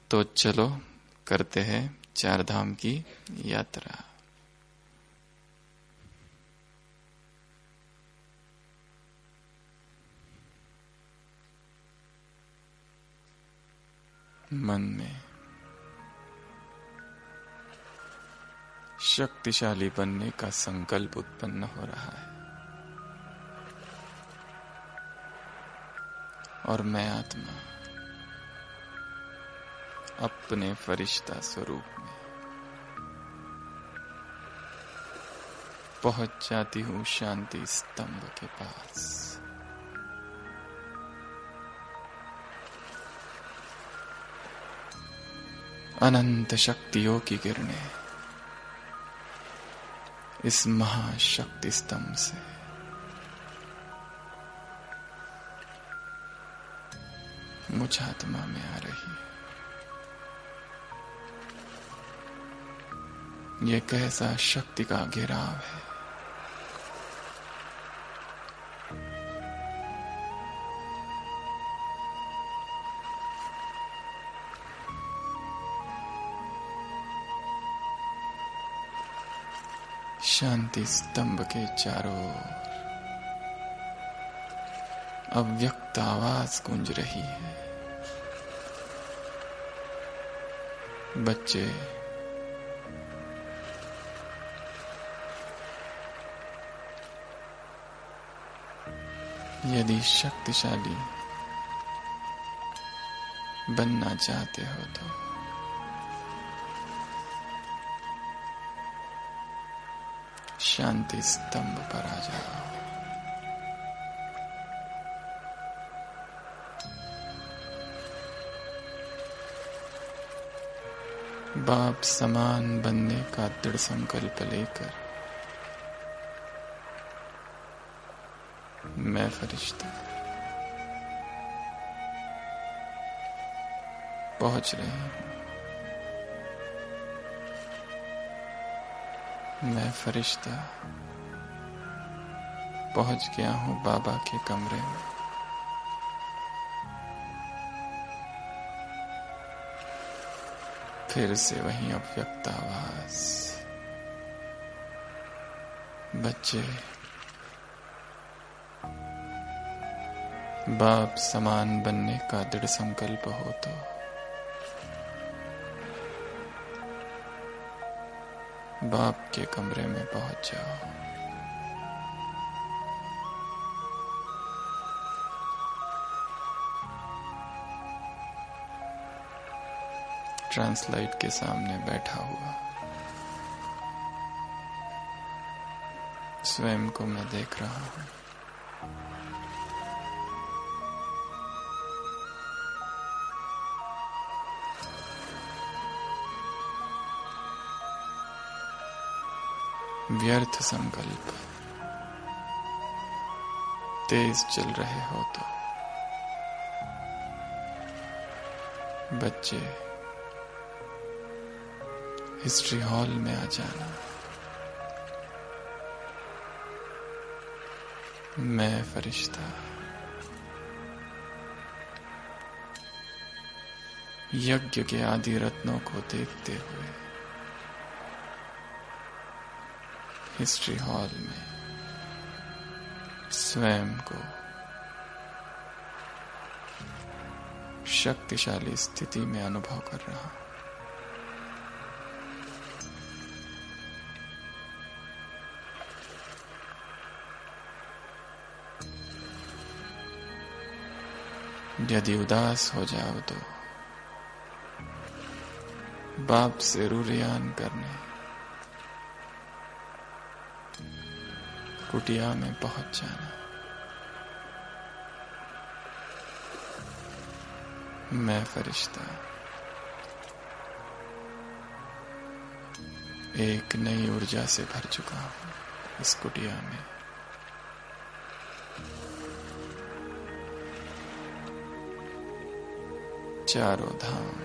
तो चलो करते हैं चार धाम की यात्रा। मन में शक्तिशाली बनने का संकल्प उत्पन्न हो रहा है और मैं आत्मा अपने फरिश्ता स्वरूप में पहुंच जाती हूं शांति स्तंभ के पास। अनंत शक्तियों की किरणें इस महाशक्ति स्तंभ से मुझ आत्मा में आ रही है। ये कैसा शक्ति का घेराव है। शांति स्तंभ के चारों ओर अव्यक्त आवाज गूंज रही है। बच्चे यदि शक्तिशाली बनना चाहते हो तो शांति स्तंभ पर आ जाओ। बाप समान बनने का दृढ़ संकल्प लेकर मैं फरिश्ता पहुंच रही हूं। मैं फरिश्ता पहुंच गया हूं बाबा के कमरे में। फिर से वही अव्यक्त आवाज। बच्चे बाप समान बनने का दृढ़ संकल्प हो तो बाप के कमरे में पहुंच जाओ। ट्रांसलाइट के सामने बैठा हुआ स्वयं को मैं देख रहा हूं। व्यर्थ संकल्प तेज चल रहे हो तो बच्चे हिस्ट्री हॉल में आ जाना। मैं फरिश्ता यज्ञ के आदि रत्नों को देखते हुए हिस्ट्री हॉल में स्वयं को शक्तिशाली स्थिति में अनुभव कर रहा हूं। यदि उदास हो जाओ तो बाप से रूरियान करने कुटिया में पहुंच जाना। मैं फरिश्ता एक नई ऊर्जा से भर चुका हूं इस कुटिया में। चारों धाम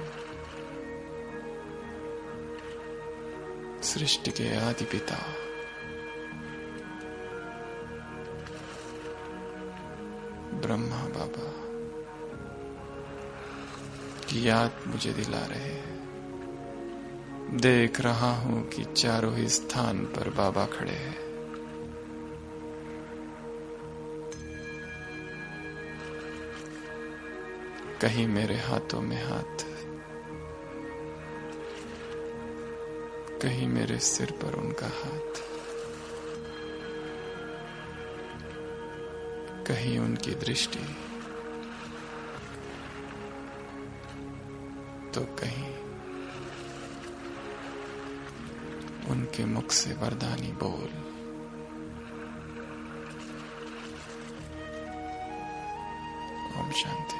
सृष्टि के आदि पिता ब्रह्मा बाबा की याद मुझे दिला रहे हैं। देख रहा हूं कि चारों ही स्थान पर बाबा खड़े हैं। कहीं मेरे हाथों में हाथ, कहीं मेरे सिर पर उनका हाथ, कहीं उनकी दृष्टि, तो कहीं उनके मुख से वरदानी बोल। ओम शांति।